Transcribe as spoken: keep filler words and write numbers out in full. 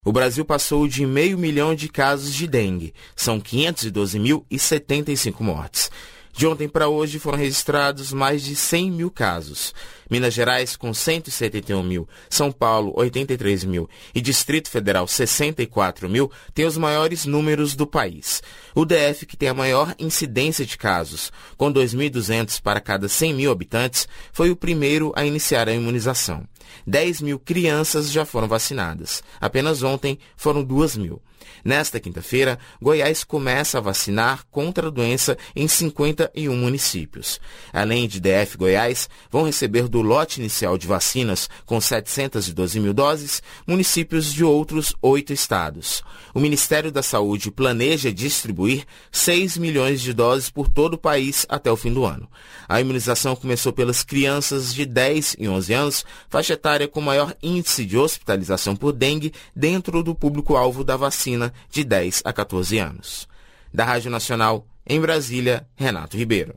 O Brasil passou de meio milhão de casos de dengue. São quinhentos e doze mil e setenta e cinco mortes. De ontem para hoje foram registrados mais de cem mil casos. Minas Gerais com cento e setenta e um mil, São Paulo oitenta e três mil e Distrito Federal sessenta e quatro mil têm os maiores números do país. O D F, que tem a maior incidência de casos, com dois mil e duzentos para cada cem mil habitantes, foi o primeiro a iniciar a imunização. dez mil crianças já foram vacinadas. Apenas ontem foram duas mil. Nesta quinta-feira, Goiás começa a vacinar contra a doença em cinquenta e um municípios. Além de D F e Goiás, vão receber do lote inicial de vacinas, com setecentos e doze mil doses, municípios de outros oito estados. O Ministério da Saúde planeja distribuir seis milhões de doses por todo o país até o fim do ano. A imunização começou pelas crianças de dez e onze anos, faixa etária com maior índice de hospitalização por dengue dentro do público-alvo da vacina de dez a quatorze anos. Da Rádio Nacional, em Brasília, Renato Ribeiro.